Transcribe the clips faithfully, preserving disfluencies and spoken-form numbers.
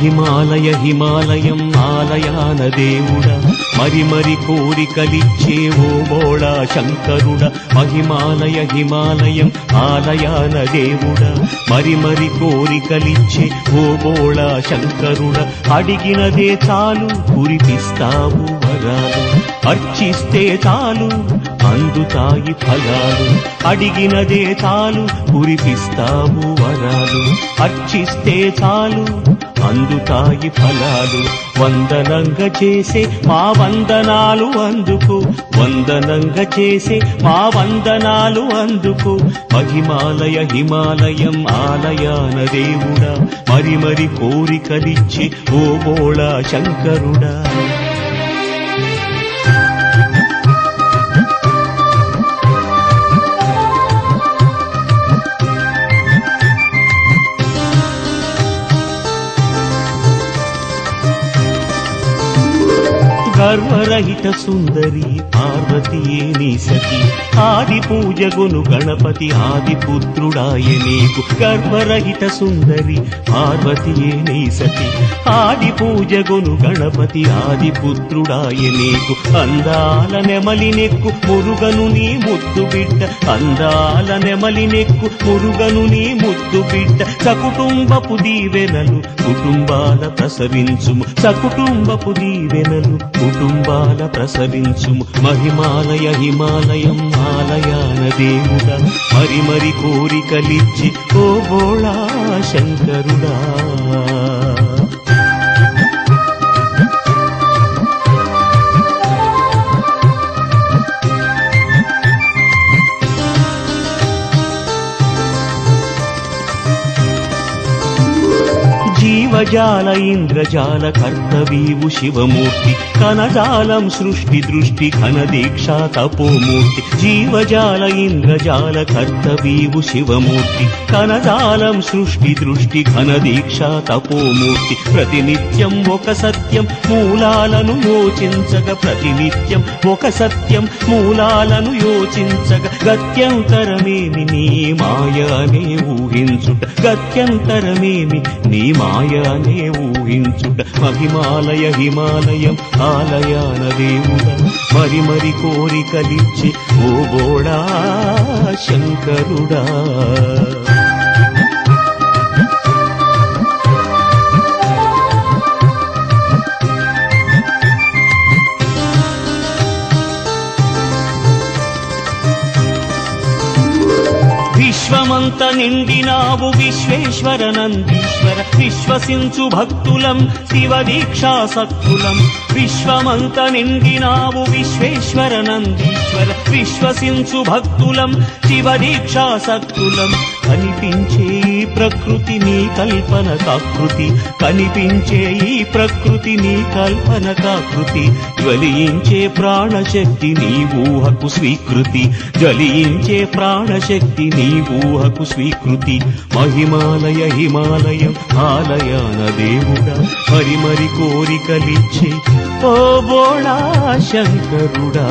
మహిమాలయ హిమాలయం ఆలయాన దేవుడా మరి మరి కోరికలిచ్చే ఓ బోళా శంకరుడా మహిమాలయ హిమాలయం ఆలయాన దేవుడా మరి మరి కోరికలిచ్చే ఓ బోళా శంకరుడా అడిగినదే చాలు కురిపిస్తావు వరాలు అర్చిస్తే చాలు అందుతాయి ఫలాలు అడిగినదే చాలు కురిపిస్తావు వరాలు అర్చిస్తే చాలు అందుతాయి ఫలాలు వందనంగా చేసే మా వందనాలు అందుకు వందనంగా చేసే మా వందనాలు అందుకు మహిమాలయ హిమాలయం ఆలయాన దేవుడా మరి మరి కోరికలిచ్చి ఓ బోళా శంకరుడా గర్వరహిత సుందరి పార్వతీయే నీ సతి ఆది పూజగును గణపతి ఆది పుత్రుడాయ నీకు గర్వరహిత సుందరి పార్వతీయే నీ సతి ఆది పూజగును గణపతి ఆది పుత్రుడాయ నీకు అందాల నెమలి నెక్కు మురుగను నీ ముద్దు బిడ్డ అందాల నెమలి నెక్కు మురుగను నీ ముద్దు బిడ్డ సకుటుంబపు దీవెనలు కుటుంబాల ప్రసరించుము సకుటుంబపు దీవెనలు కుటుంబాల ప్రసరించుము మహిమాలయ హిమాలయం ఆలయాన దేవుడా మరి మరి కోరికలిచ్చి ఓ బోళా శంకరుడా జీవజాల ఇంద్రజాల కర్తవీవు శివమూర్తి కనజాలం సృష్టి దృష్టి ఘనదీక్షా తపోమూర్తి జీవజాల ఇంద్రజాల కర్తవీవు శివమూర్తి కనజాలం సృష్టి దృష్టి ఘనదీక్షా తపోమూర్తి ప్రతినిత్యం ఒక సత్యం మూలాలను యోచించగ ప్రతినిత్యం ఒక సత్యం మూలాలను యోచించగ గత్యంతరమేమి నీ మాయనే ఊహించుట గత్యంతరమేమి నీ మాయనే ఊహించుట మహిమాలయ హిమాలయం ఆలయాన దేవుడా మరి మరి కోరికలిచ్చి ఓ బోళా శంకరుడా విశ్వమంత నిండినావు విశ్వేశ్వర నందీశ్వర విశ్వసించు భక్తులం శివ దీక్షాసక్తులం విశ్వమంత నిండినావు విశ్వేశ్వర నందీశ్వర విశ్వసించు భక్తులం శివ దీక్షాసక్తులం కనిపించే ఈ ప్రకృతి నీ కల్పన కాకృతి కనిపించే ఈ ప్రకృతి నీ కల్పన కాకృతి జ్వలించే ప్రాణశక్తి నీ ఊహకు స్వీకృతి జ్వలించే ప్రాణశక్తి నీ ఊహకు స్వీకృతి మహిమాలయ హిమాలయం ఆలయాన దేవుడా మరి మరి కోరికలిచ్చే ఓ బోళా శంకరుడా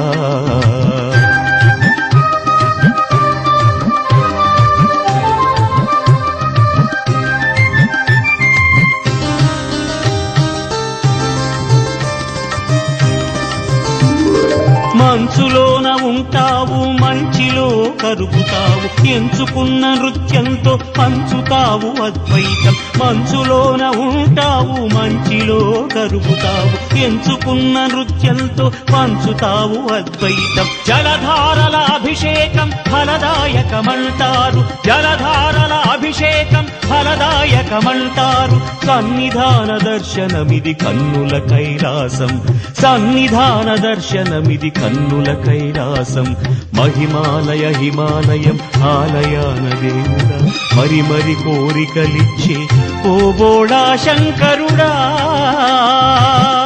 మంచులోన ఉంటావు మంచిలో కరుగుతావు ఎంచుకున్న నృత్యంతో పంచుతావు అద్వైతం మంచులోన ఉంటావు మంచిలో కరుగుతావు ఎంచుకున్న నృత్యంతో పంచుతావు అద్వైతం జలధారల అభిషేకం ఫలదాయకమంటారు జలధారల అభిషేకం ఫలదాయకమంటారు సన్నిధాన దర్శనమిది కన్నుల కైలాసం సన్నిధాన దర్శనమిది కన్నుల కైలాసం మహిమాలయ హిమాలయం ఆలయాన దేవుడా మరి మరి కోరికలిచ్చే ఓ బోళా శంకరుడా